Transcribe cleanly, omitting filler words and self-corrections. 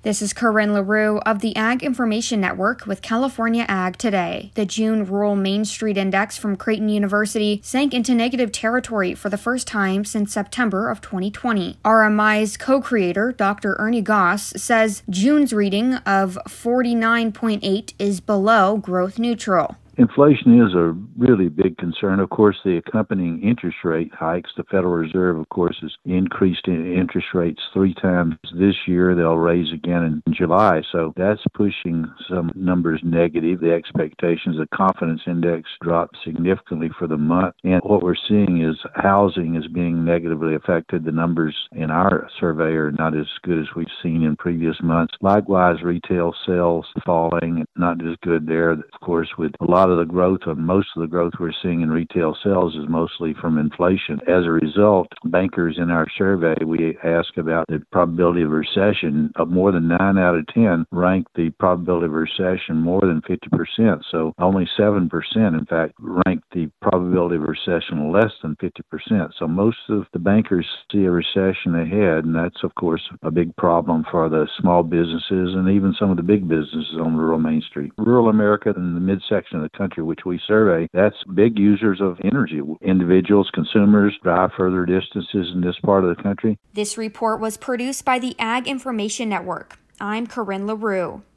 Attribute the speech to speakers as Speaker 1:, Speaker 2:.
Speaker 1: This is Corinne LaRue of the Ag Information Network with California Ag Today. The June Rural Main Street Index from Creighton University sank into negative territory for the first time since September of 2020. RMI's co-creator, Dr. Ernie Goss, says June's reading of 49.8 is below growth neutral.
Speaker 2: Inflation is a really big concern. Of course, the accompanying interest rate hikes. The Federal Reserve, of course, has increased interest rates 3 times this year. They'll raise again in July. So that's pushing some numbers negative. The expectations, the confidence index dropped significantly for the month. And what we're seeing is housing is being negatively affected. The numbers in our survey are not as good as we've seen in previous months. Likewise, retail sales falling, not as good there. Of course, with a lot of the growth, or most of the growth we're seeing in retail sales is mostly from inflation. As a result, bankers in our survey, we ask about the probability of recession. Of more than 9 out of 10 rank the probability of recession more than 50%. So only 7%, in fact, rank the probability of recession less than 50%. So most of the bankers see a recession ahead, and that's, of course, a big problem for the small businesses and even some of the big businesses on rural Main Street. Rural America and the midsection of the country which we survey, that's big users of energy. Individuals, consumers drive further distances in this part of the country.
Speaker 1: This report was produced by the Ag Information Network. I'm Corinne LaRue.